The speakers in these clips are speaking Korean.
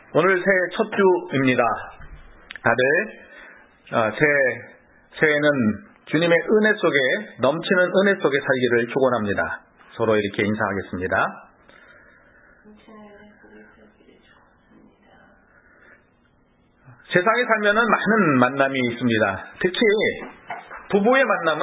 오늘 새해 첫 주입니다. 다들 새해는 주님의 은혜 속에 넘치는 은혜 속에 살기를 축원합니다. 서로 이렇게 인사하겠습니다. 세상에 살면은 많은 만남이 있습니다. 특히 부부의 만남은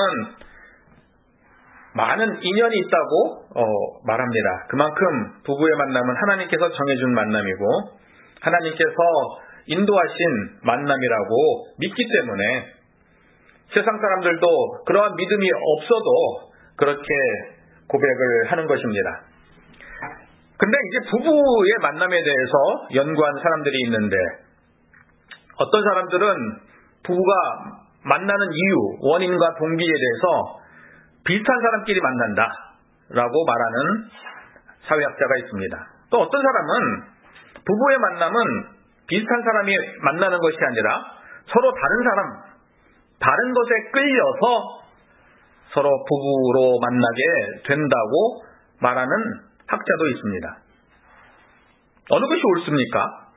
많은 인연이 있다고 말합니다. 그만큼 부부의 만남은 하나님께서 정해준 만남이고 하나님께서 인도하신 만남이라고 믿기 때문에 세상 사람들도 그러한 믿음이 없어도 그렇게 고백을 하는 것입니다. 근데 이제 부부의 만남에 대해서 연구한 사람들이 있는데 어떤 사람들은 부부가 만나는 이유, 원인과 동기에 대해서 비슷한 사람끼리 만난다라고 말하는 사회학자가 있습니다. 또 어떤 사람은 부부의 만남은 비슷한 사람이 만나는 것이 아니라 서로 다른 사람, 다른 것에 끌려서 서로 부부로 만나게 된다고 말하는 학자도 있습니다. 어느 것이 옳습니까?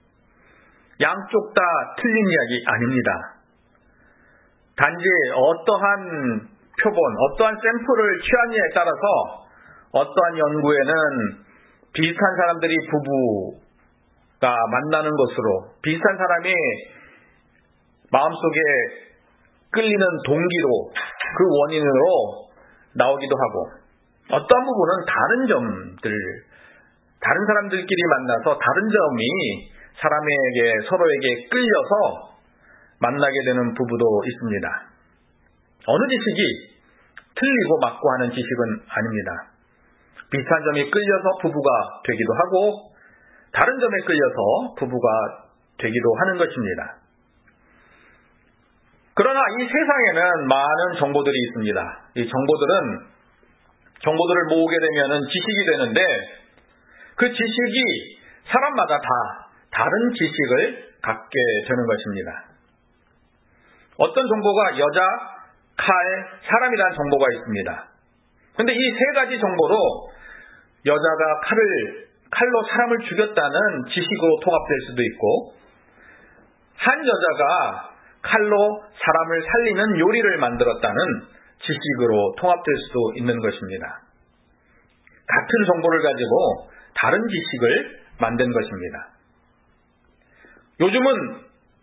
양쪽 다 틀린 이야기 아닙니다. 단지 어떠한 표본, 어떠한 샘플을 취하느냐에 따라서 어떠한 연구에는 비슷한 사람들이 부부가 만나는 것으로 비슷한 사람이 마음속에 끌리는 동기로 그 원인으로 나오기도 하고 어떠한 부분은 다른 점들, 다른 사람들끼리 만나서 다른 점이 사람에게 서로에게 끌려서 만나게 되는 부부도 있습니다. 어느 지식이 틀리고 맞고 하는 지식은 아닙니다. 비슷한 점이 끌려서 부부가 되기도 하고 다른 점에 끌려서 부부가 되기도 하는 것입니다. 그러나 이 세상에는 많은 정보들이 있습니다. 이 정보들을 모으게 되면 지식이 되는데 그 지식이 사람마다 다 다른 지식을 갖게 되는 것입니다. 어떤 정보가 여자, 칼, 사람이라는 정보가 있습니다. 그런데 이 세 가지 정보로 여자가 칼로 사람을 죽였다는 지식으로 통합될 수도 있고 한 여자가 칼로 사람을 살리는 요리를 만들었다는 지식으로 통합될 수도 있는 것입니다. 같은 정보를 가지고 다른 지식을 만든 것입니다. 요즘은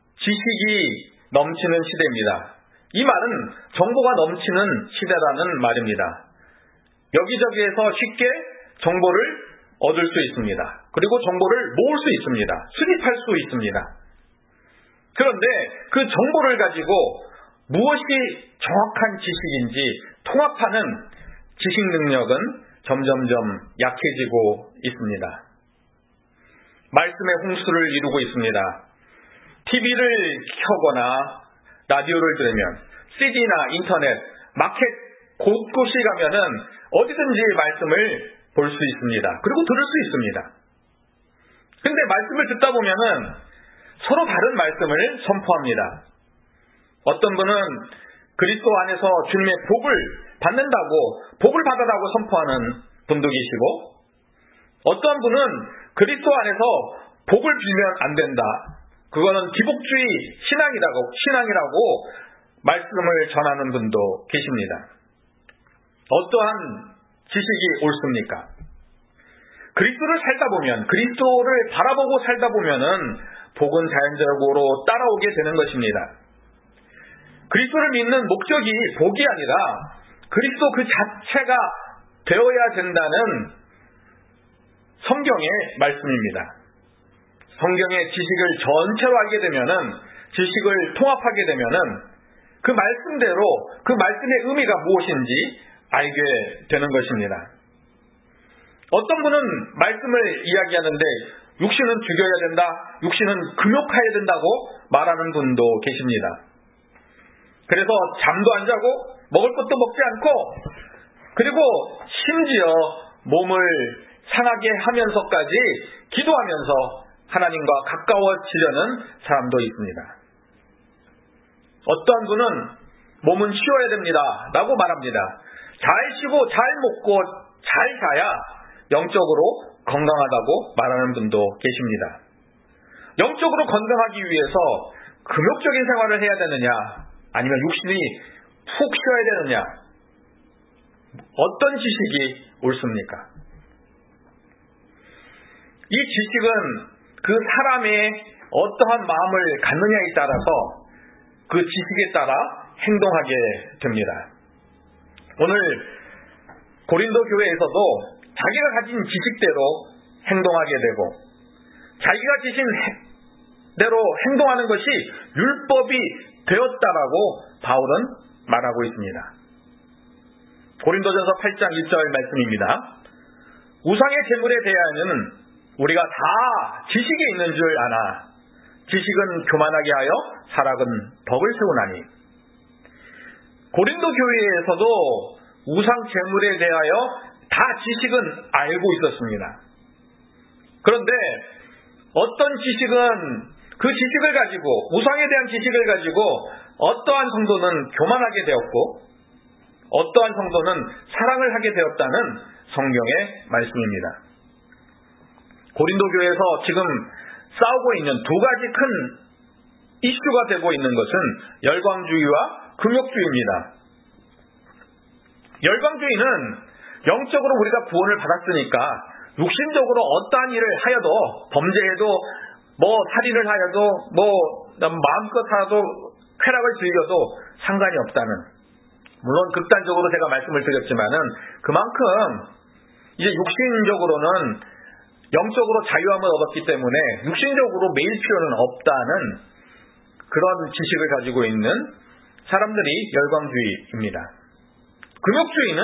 지식이 넘치는 시대입니다. 이 말은 정보가 넘치는 시대라는 말입니다. 여기저기에서 쉽게 정보를 얻을 수 있습니다. 그리고 정보를 모을 수 있습니다. 수집할 수 있습니다. 그런데 그 정보를 가지고 무엇이 정확한 지식인지 통합하는 지식 능력은 점점점 약해지고 있습니다. 말씀의 홍수를 이루고 있습니다. TV를 켜거나 라디오를 들으면 CD나 인터넷, 마켓 곳곳이 가면은 어디든지 말씀을 볼 수 있습니다. 그리고 들을 수 있습니다. 근데 말씀을 듣다 보면은 서로 다른 말씀을 선포합니다. 어떤 분은 그리스도 안에서 주님의 복을 받는다고, 복을 받아라고 선포하는 분도 계시고, 어떤 분은 그리스도 안에서 복을 빌면 안 된다. 그거는 기복주의 신앙이라고 말씀을 전하는 분도 계십니다. 어떠한 지식이 옳습니까? 그리스도를 살다 보면, 그리스도를 바라보고 살다 보면은 복은 자연적으로 따라오게 되는 것입니다. 그리스도를 믿는 목적이 복이 아니라 그리스도 그 자체가 되어야 된다는 성경의 말씀입니다. 성경의 지식을 전체로 알게 되면은, 지식을 통합하게 되면은 그 말씀대로 그 말씀의 의미가 무엇인지 알게 되는 것입니다. 어떤 분은 말씀을 이야기하는데 육신은 죽여야 된다, 육신은 금욕해야 된다고 말하는 분도 계십니다. 그래서 잠도 안 자고 먹을 것도 먹지 않고 그리고 심지어 몸을 상하게 하면서까지 기도하면서 하나님과 가까워지려는 사람도 있습니다. 어떠한 분은 몸은 쉬어야 됩니다 라고 말합니다. 잘 쉬고 잘 먹고 잘 자야 영적으로 건강하다고 말하는 분도 계십니다. 영적으로 건강하기 위해서 금욕적인 생활을 해야 되느냐, 아니면 육신이 푹 쉬어야 되느냐, 어떤 지식이 옳습니까? 이 지식은 그 사람의 어떠한 마음을 갖느냐에 따라서 그 지식에 따라 행동하게 됩니다. 오늘 고린도 교회에서도 자기가 가진 지식대로 행동하게 되고, 자기가 지신 대로 행동하는 것이 율법이 되었다라고 바울은 말하고 있습니다. 고린도전서 8장 1절 말씀입니다. 우상의 제물에 대하여는 우리가 다 지식이 있는 줄 아나 지식은 교만하게 하여 사락은 덕을 세우나니. 고린도 교회에서도 우상 제물에 대하여 다 지식은 알고 있었습니다. 그런데 어떤 지식은 그 지식을 가지고, 우상에 대한 지식을 가지고 어떠한 성도는 교만하게 되었고 어떠한 성도는 사랑을 하게 되었다는 성경의 말씀입니다. 고린도 교회에서 지금 싸우고 있는 두 가지 큰 이슈가 되고 있는 것은 열광주의와 금욕주의입니다. 열광주의는 영적으로 우리가 구원을 받았으니까 육신적으로 어떠한 일을 하여도, 범죄해도, 살인을 하여도, 마음껏 하여도, 쾌락을 즐겨도 상관이 없다는, 물론 극단적으로 제가 말씀을 드렸지만은 그만큼 이제 육신적으로는 영적으로 자유함을 얻었기 때문에 육신적으로 매일 필요는 없다는 그런 지식을 가지고 있는 사람들이 열광주의입니다. 금욕주의는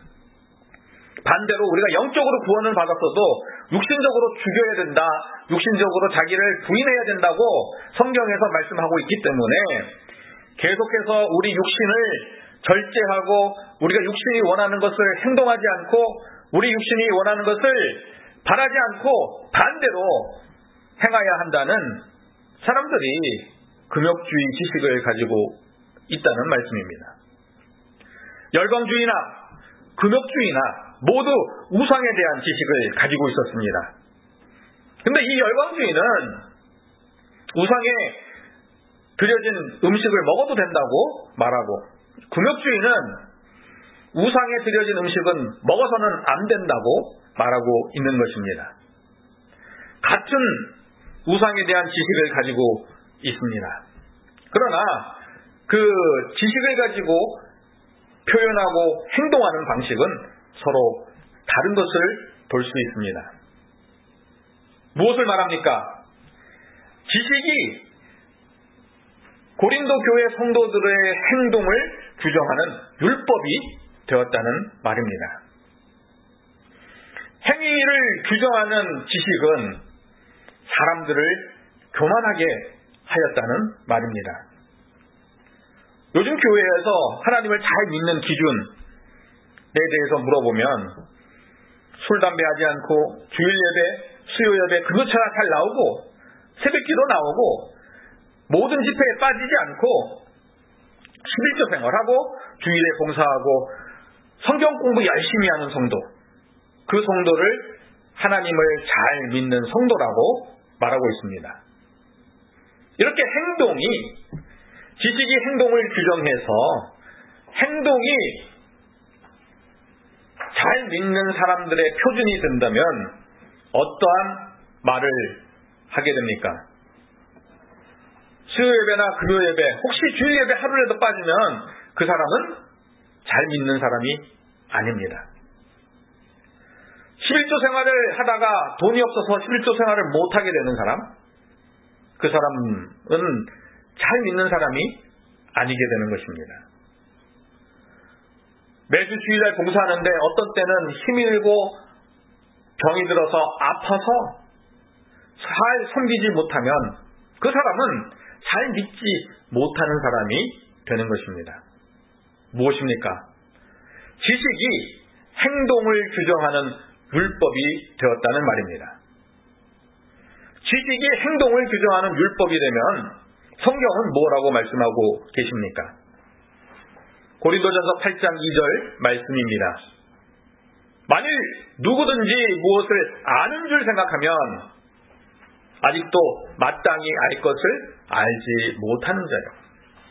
반대로 우리가 영적으로 구원을 받았어도 육신적으로 죽여야 된다, 육신적으로 자기를 부인해야 된다고 성경에서 말씀하고 있기 때문에 계속해서 우리 육신을 절제하고 우리가 육신이 원하는 것을 행동하지 않고 우리 육신이 원하는 것을 바라지 않고 반대로 행해야 한다는 사람들이 금욕주의 지식을 가지고 있다는 말씀입니다. 열광주의나 금욕주의나 모두 우상에 대한 지식을 가지고 있었습니다. 그런데 이 열광주의는 우상에 드려진 음식을 먹어도 된다고 말하고, 금욕주의는 우상에 드려진 음식은 먹어서는 안 된다고 말하고 있는 것입니다. 같은 우상에 대한 지식을 가지고 있습니다. 그러나 그 지식을 가지고 표현하고 행동하는 방식은 서로 다른 것을 볼 수 있습니다. 무엇을 말합니까? 지식이 고린도 교회 성도들의 행동을 규정하는 율법이 되었다는 말입니다. 행위를 규정하는 지식은 사람들을 교만하게 하였다는 말입니다. 요즘 교회에서 하나님을 잘 믿는 기준에 대해서 물어보면 술, 담배 하지 않고 주일 예배, 수요 예배, 금요차가 잘 나오고 새벽기도 나오고 모든 집회에 빠지지 않고 11조 생활하고 주일에 봉사하고 성경 공부 열심히 하는 성도, 그 성도를 하나님을 잘 믿는 성도라고 말하고 있습니다. 이렇게 행동이, 지식이 행동을 규정해서 행동이 잘 믿는 사람들의 표준이 된다면 어떠한 말을 하게 됩니까? 수요 예배나 금요 예배, 혹시 주일 예배 하루라도 빠지면 그 사람은 잘 믿는 사람이 아닙니다. 11조 생활을 하다가 돈이 없어서 11조 생활을 못하게 되는 사람, 그 사람은 잘 믿는 사람이 아니게 되는 것입니다. 매주 주일날 봉사하는데 어떤 때는 힘이 들고 병이 들어서 아파서 잘 섬기지 못하면 그 사람은 잘 믿지 못하는 사람이 되는 것입니다. 무엇입니까? 지식이 행동을 규정하는 율법이 되었다는 말입니다. 지식이 행동을 규정하는 율법이 되면 성경은 뭐라고 말씀하고 계십니까? 고린도전서 8장 2절 말씀입니다. 만일 누구든지 무엇을 아는 줄 생각하면 아직도 마땅히 알 것을 알지 못하는 자요.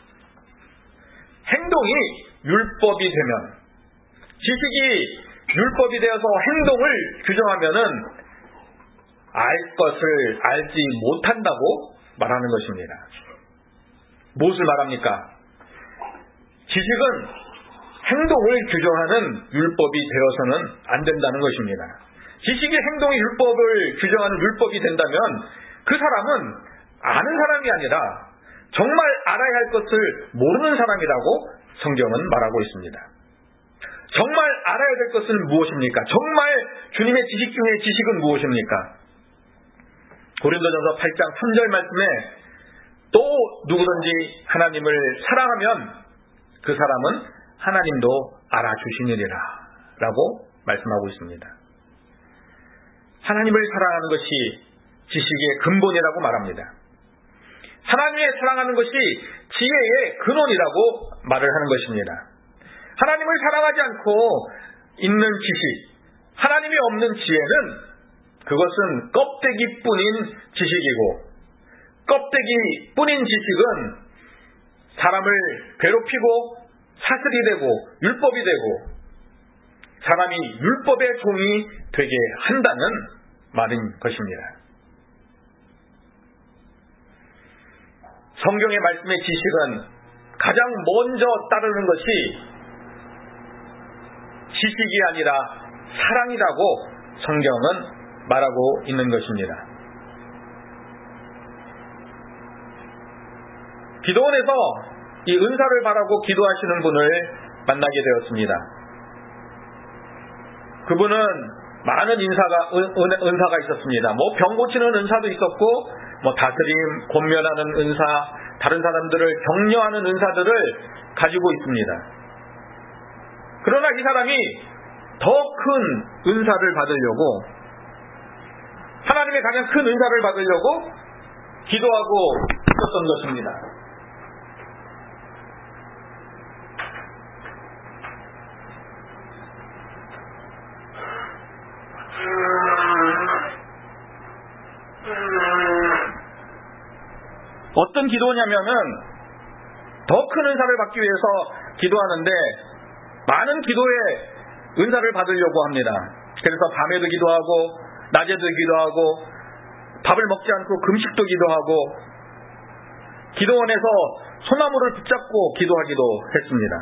행동이 율법이 되면, 지식이 율법이 되어서 행동을 규정하면은 알 것을 알지 못한다고 말하는 것입니다. 무엇을 말합니까? 지식은 행동을 규정하는 율법이 되어서는 안 된다는 것입니다. 지식이 행동의 율법을 규정하는 율법이 된다면 그 사람은 아는 사람이 아니라 정말 알아야 할 것을 모르는 사람이라고 성경은 말하고 있습니다. 정말 알아야 될 것은 무엇입니까? 정말 주님의 지식 중에 지식은 무엇입니까? 고린도전서 8장 3절 말씀에 또 누구든지 하나님을 사랑하면 그 사람은 하나님도 알아주시느니라 라고 말씀하고 있습니다. 하나님을 사랑하는 것이 지식의 근본이라고 말합니다. 하나님을 사랑하는 것이 지혜의 근원이라고 말을 하는 것입니다. 하나님을 사랑하지 않고 있는 지식, 하나님이 없는 지혜는 그것은 껍데기뿐인 지식이고, 껍데기뿐인 지식은 사람을 괴롭히고 사슬이 되고 율법이 되고 사람이 율법의 종이 되게 한다는 말인 것입니다. 성경의 말씀의 지식은 가장 먼저 따르는 것이 지식이 아니라 사랑이라고 성경은 말하고 있는 것입니다. 기도원에서 이 은사를 바라고 기도하시는 분을 만나게 되었습니다. 그분은 많은 은사가 있었습니다. 병 고치는 은사도 있었고, 다스림, 권면하는 은사, 다른 사람들을 격려하는 은사들을 가지고 있습니다. 그러나 이 사람이 더 큰 은사를 받으려고, 하나님의 가장 큰 은사를 받으려고 기도하고 있었던 것입니다. 어떤 기도냐면은 더 큰 은사를 받기 위해서 기도하는데 많은 기도의 은사를 받으려고 합니다. 그래서 밤에도 기도하고 낮에도 기도하고 밥을 먹지 않고 금식도 기도하고 기도원에서 소나무를 붙잡고 기도하기도 했습니다.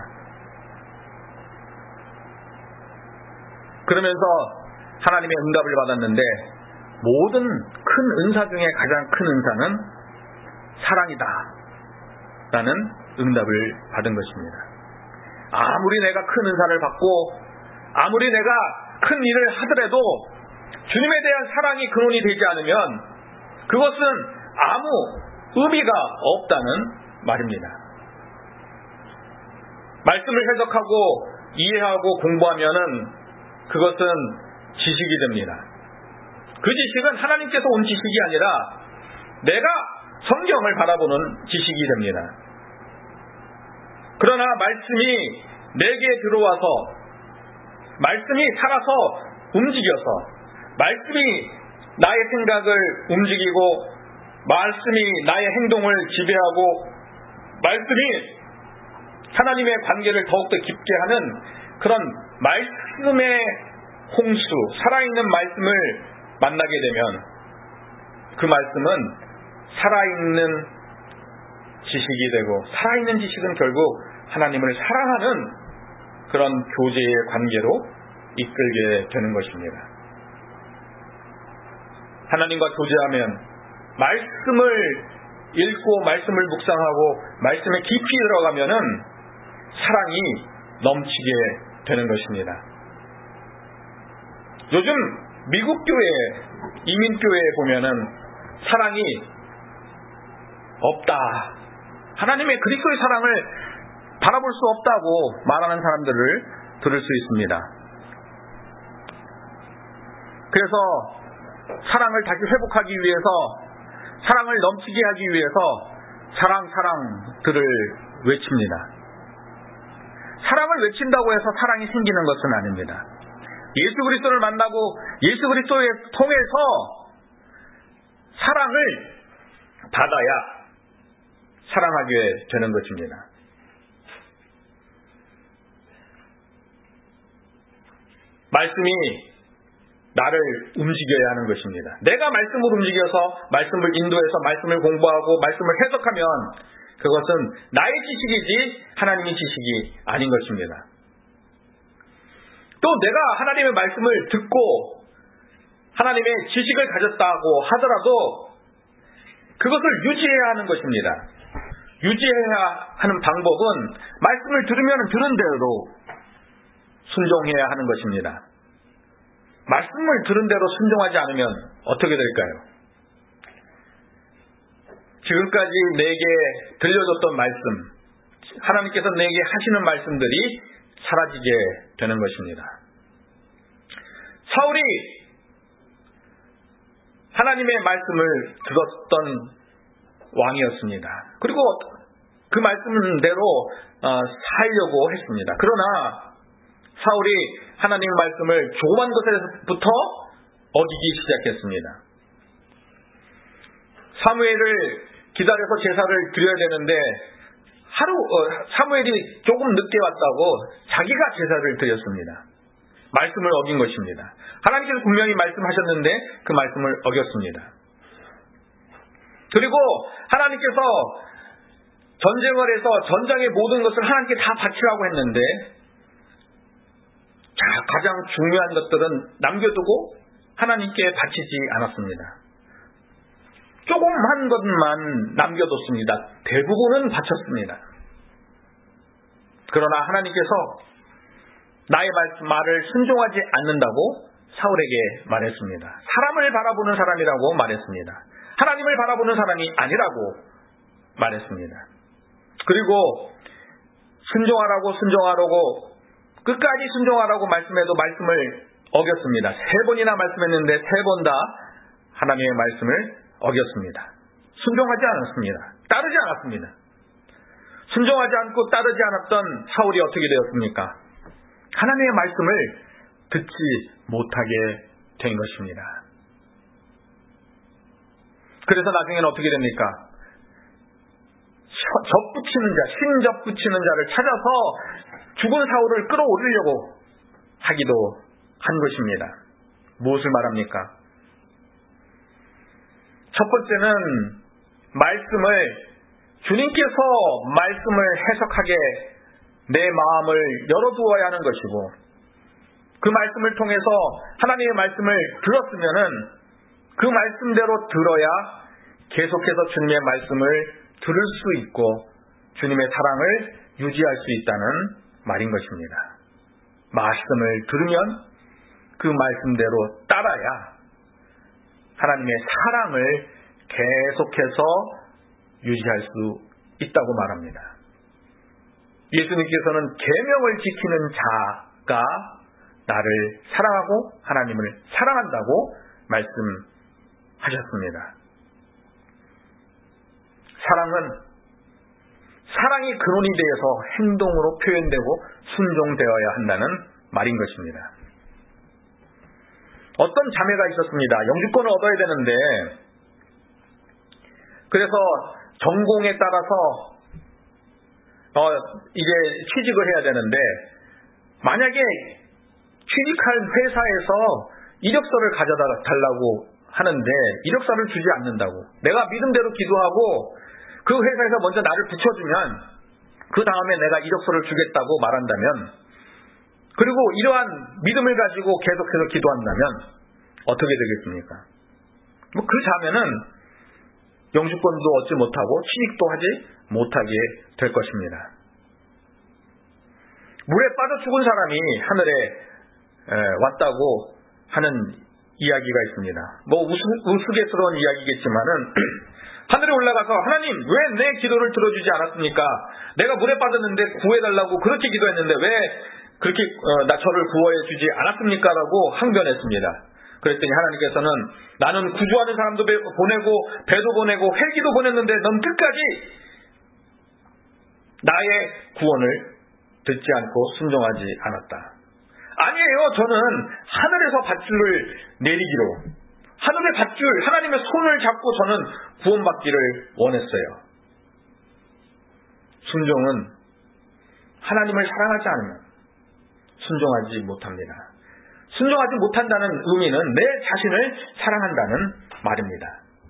그러면서 하나님의 응답을 받았는데 모든 큰 은사 중에 가장 큰 은사는 사랑이다 라는 응답을 받은 것입니다. 아무리 내가 큰 은사를 받고 아무리 내가 큰 일을 하더라도 주님에 대한 사랑이 근원이 되지 않으면 그것은 아무 의미가 없다는 말입니다. 말씀을 해석하고 이해하고 공부하면은 그것은 지식이 됩니다. 그 지식은 하나님께서 온 지식이 아니라 내가 성경을 바라보는 지식이 됩니다. 그러나 말씀이 내게 들어와서 말씀이 살아서 움직여서 말씀이 나의 생각을 움직이고 말씀이 나의 행동을 지배하고 말씀이 하나님의 관계를 더욱더 깊게 하는 그런 말씀의 홍수, 살아있는 말씀을 만나게 되면 그 말씀은 살아있는 지식이 되고 살아있는 지식은 결국 하나님을 사랑하는 그런 교제의 관계로 이끌게 되는 것입니다. 하나님과 교제하면 말씀을 읽고 말씀을 묵상하고 말씀에 깊이 들어가면은 사랑이 넘치게 되는 것입니다. 요즘 미국 교회, 이민교회에 보면은 사랑이 없다. 하나님의 그리스도의 사랑을 바라볼 수 없다고 말하는 사람들을 들을 수 있습니다. 그래서 사랑을 다시 회복하기 위해서 사랑을 넘치게 하기 위해서 사랑들을 외칩니다. 사랑을 외친다고 해서 사랑이 생기는 것은 아닙니다. 예수 그리스도를 만나고 예수 그리스도를 통해서 사랑을 받아야 사랑하게 되는 것입니다. 말씀이 나를 움직여야 하는 것입니다. 내가 말씀을 움직여서 말씀을 인도해서 말씀을 공부하고 말씀을 해석하면 그것은 나의 지식이지 하나님의 지식이 아닌 것입니다. 또 내가 하나님의 말씀을 듣고 하나님의 지식을 가졌다고 하더라도 그것을 유지해야 하는 것입니다. 유지해야 하는 방법은 말씀을 들으면 들은 대로 순종해야 하는 것입니다. 말씀을 들은 대로 순종하지 않으면 어떻게 될까요? 지금까지 내게 들려줬던 말씀, 하나님께서 내게 하시는 말씀들이 사라지게 되는 것입니다. 사울이 하나님의 말씀을 들었던 왕이었습니다. 그리고 그 말씀대로 살려고 했습니다. 그러나 사울이 하나님의 말씀을 조그만 것에서부터 어기기 시작했습니다. 사무엘을 기다려서 제사를 드려야 되는데 사무엘이 조금 늦게 왔다고 자기가 제사를 드렸습니다. 말씀을 어긴 것입니다. 하나님께서 분명히 말씀하셨는데 그 말씀을 어겼습니다. 그리고 하나님께서 전쟁을 해서 전장의 모든 것을 하나님께 다 바치라고 했는데 가장 중요한 것들은 남겨두고 하나님께 바치지 않았습니다. 조금한 것만 남겨뒀습니다. 대부분은 바쳤습니다. 그러나 하나님께서 나의 말을 순종하지 않는다고 사울에게 말했습니다. 사람을 바라보는 사람이라고 말했습니다. 하나님을 바라보는 사람이 아니라고 말했습니다. 그리고 순종하라고 끝까지 순종하라고 말씀해도 말씀을 어겼습니다. 3번이나 말씀했는데 3번 다 하나님의 말씀을 어겼습니다. 순종하지 않았습니다. 따르지 않았습니다. 순종하지 않고 따르지 않았던 사울이 어떻게 되었습니까? 하나님의 말씀을 듣지 못하게 된 것입니다. 그래서 나중에는 어떻게 됩니까? 신접붙이는 자를 찾아서 죽은 사울을 끌어올리려고 하기도 한 것입니다. 무엇을 말합니까? 첫 번째는 주님께서 말씀을 해석하게 내 마음을 열어두어야 하는 것이고, 그 말씀을 통해서 하나님의 말씀을 들었으면은 그 말씀대로 들어야 계속해서 주님의 말씀을 들을 수 있고 주님의 사랑을 유지할 수 있다는 말인 것입니다. 말씀을 들으면 그 말씀대로 따라야 하나님의 사랑을 계속해서 유지할 수 있다고 말합니다. 예수님께서는 계명을 지키는 자가 나를 사랑하고 하나님을 사랑한다고 말씀하셨습니다. 사랑이 근원이 되어서 행동으로 표현되고 순종되어야 한다는 말인 것입니다. 어떤 자매가 있었습니다. 영주권을 얻어야 되는데, 그래서 전공에 따라서 이제 취직을 해야 되는데, 만약에 취직할 회사에서 이력서를 가져다 달라고 하는데 이력서를 주지 않는다고, 내가 믿음대로 기도하고 그 회사에서 먼저 나를 붙여주면 그 다음에 내가 이력서를 주겠다고 말한다면, 그리고 이러한 믿음을 가지고 계속해서 기도한다면 어떻게 되겠습니까? 그 자매는 영주권도 얻지 못하고 취직도 하지 못하게 될 것입니다. 물에 빠져 죽은 사람이 하늘에 왔다고 하는 이야기가 있습니다. 우스갯스러운 이야기겠지만은 하늘에 올라가서 하나님 왜 내 기도를 들어주지 않았습니까? 내가 물에 빠졌는데 구해달라고 그렇게 기도했는데 왜 그렇게 저를 구원해 주지 않았습니까? 라고 항변했습니다. 그랬더니 하나님께서는 나는 구조하는 사람도 보내고 배도 보내고 헬기도 보냈는데 넌 끝까지 나의 구원을 듣지 않고 순종하지 않았다. 아니에요. 저는 하늘에서 밧줄을 내리기로 하늘의 밧줄, 하나님의 손을 잡고 저는 구원받기를 원했어요. 순종은 하나님을 사랑하지 않으면 순종하지 못합니다. 순종하지 못한다는 의미는 내 자신을 사랑한다는 말입니다.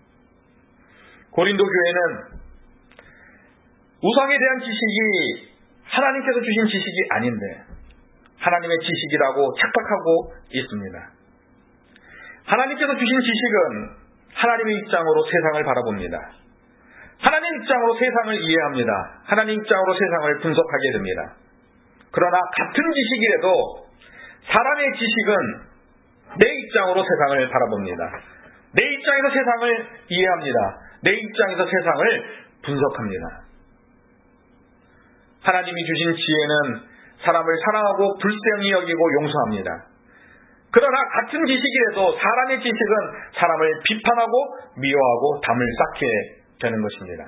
고린도 교회는 우상에 대한 지식이 하나님께서 주신 지식이 아닌데 하나님의 지식이라고 착각하고 있습니다. 하나님께서 주신 지식은 하나님의 입장으로 세상을 바라봅니다. 하나님 입장으로 세상을 이해합니다. 하나님 입장으로 세상을 분석하게 됩니다. 그러나 같은 지식이라도 사람의 지식은 내 입장으로 세상을 바라봅니다. 내 입장에서 세상을 이해합니다. 내 입장에서 세상을 분석합니다. 하나님이 주신 지혜는 사람을 사랑하고 불쌍히 여기고 용서합니다. 그러나 같은 지식이라도 사람의 지식은 사람을 비판하고 미워하고 담을 쌓게 되는 것입니다.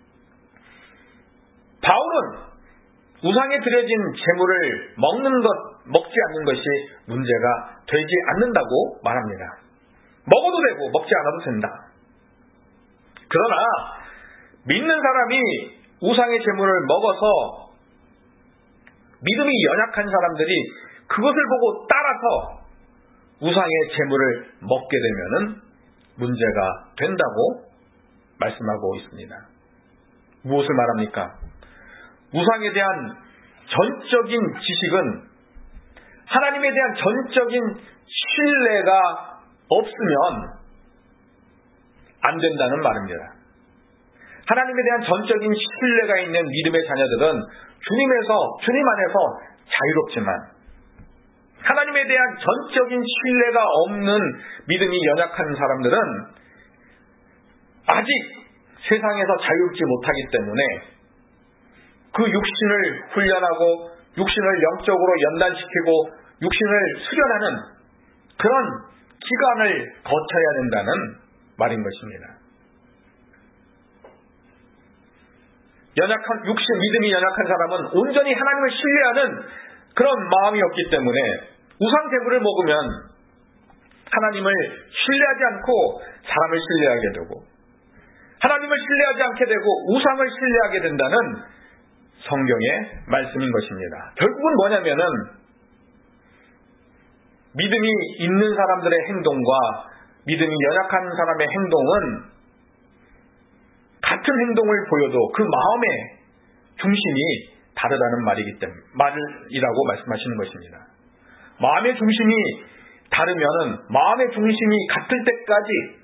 바울은 우상에 드려진 제물을 먹지 않는 것이 문제가 되지 않는다고 말합니다. 먹어도 되고 먹지 않아도 된다. 그러나 믿는 사람이 우상의 제물을 먹어서 믿음이 연약한 사람들이 그것을 보고 따라서 우상의 제물을 먹게 되면 문제가 된다고 말씀하고 있습니다. 무엇을 말합니까? 우상에 대한 전적인 지식은 하나님에 대한 전적인 신뢰가 없으면 안 된다는 말입니다. 하나님에 대한 전적인 신뢰가 있는 믿음의 자녀들은 주님 안에서 자유롭지만 하나님에 대한 전적인 신뢰가 없는 믿음이 연약한 사람들은 아직 세상에서 자유롭지 못하기 때문에 그 육신을 훈련하고 육신을 영적으로 연단시키고 육신을 수련하는 그런 기간을 거쳐야 된다는 말인 것입니다. 믿음이 연약한 사람은 온전히 하나님을 신뢰하는 그런 마음이 없기 때문에 우상 제물을 먹으면 하나님을 신뢰하지 않고 사람을 신뢰하게 되고 하나님을 신뢰하지 않게 되고 우상을 신뢰하게 된다는 성경의 말씀인 것입니다. 결국은 뭐냐면은 믿음이 있는 사람들의 행동과 믿음이 연약한 사람의 행동은 같은 행동을 보여도 그 마음의 중심이 다르다는 말이라고 말씀하시는 것입니다. 마음의 중심이 다르면은 마음의 중심이 같을 때까지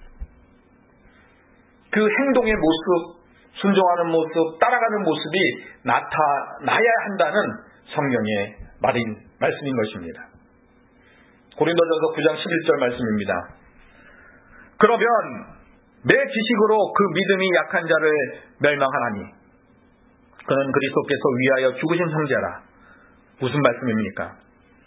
그 행동의 모습, 순종하는 모습, 따라가는 모습이 나타나야 한다는 성경의 말씀인 것입니다. 고린도전서 9장 11절 말씀입니다. 그러면 내 지식으로 그 믿음이 약한 자를 멸망하나니 그는 그리스도께서 위하여 죽으신 형제라. 무슨 말씀입니까?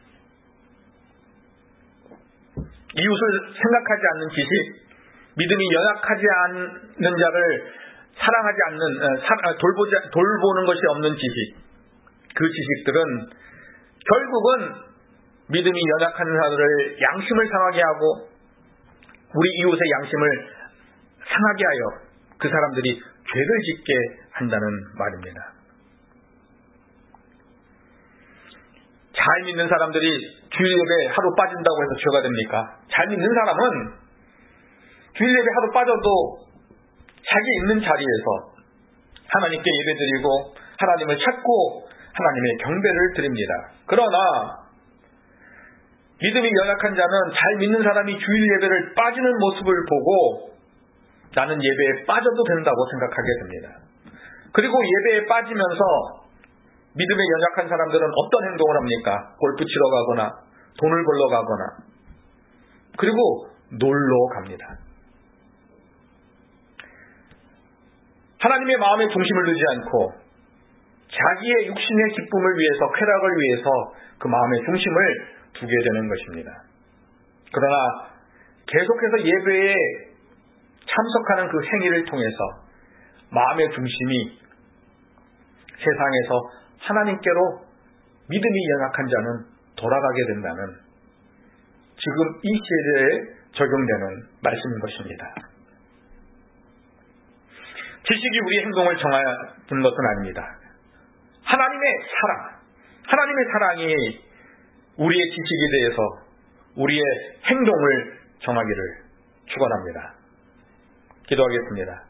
이웃을 생각하지 않는 지식, 믿음이 연약하지 않는 자를 사랑하지 않는, 돌보는 것이 없는 지식, 그 지식들은 결국은 믿음이 연약한 자들을 양심을 상하게 하고 우리 이웃의 양심을 상하게 하여 그 사람들이 죄를 짓게 한다는 말입니다. 잘 믿는 사람들이 주일 예배 하루 빠진다고 해서 죄가 됩니까? 잘 믿는 사람은 주일 예배 하루 빠져도 자기 있는 자리에서 하나님께 예배드리고 하나님을 찾고 하나님의 경배를 드립니다. 그러나 믿음이 연약한 자는 잘 믿는 사람이 주일 예배를 빠지는 모습을 보고 나는 예배에 빠져도 된다고 생각하게 됩니다. 그리고 예배에 빠지면서 믿음에 연약한 사람들은 어떤 행동을 합니까? 골프 치러 가거나 돈을 벌러 가거나 그리고 놀러 갑니다. 하나님의 마음의 중심을 두지 않고 자기의 육신의 기쁨을 위해서, 쾌락을 위해서 그 마음의 중심을 두게 되는 것입니다. 그러나 계속해서 예배에 참석하는 그 행위를 통해서 마음의 중심이 세상에서 하나님께로 믿음이 연약한 자는 돌아가게 된다는 지금 이 시대의 적용되는 말씀인 것입니다. 지식이 우리 행동을 정하는 것은 아닙니다. 하나님의 사랑이 우리의 지식에 대해서 우리의 행동을 정하기를 축원합니다. 기도하겠습니다.